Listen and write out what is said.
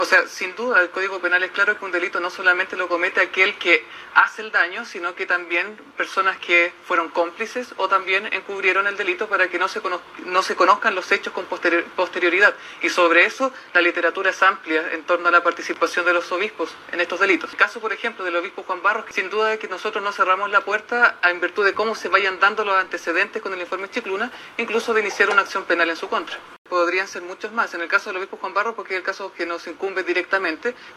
O sea, sin duda el Código Penal es claro que un delito no solamente lo comete aquel que hace el daño, sino que también personas que fueron cómplices o también encubrieron el delito para que no se conozcan los hechos con posterioridad. Y sobre eso la literatura es amplia en torno a la participación de los obispos en estos delitos. El caso, por ejemplo, del obispo Juan Barros, sin duda es que nosotros no cerramos la puerta en virtud de cómo se vayan dando los antecedentes con el informe Chicluna, incluso de iniciar una acción penal en su contra. Podrían ser muchos más. En el caso del obispo Juan Barros, porque es el caso que nos incumbe directamente,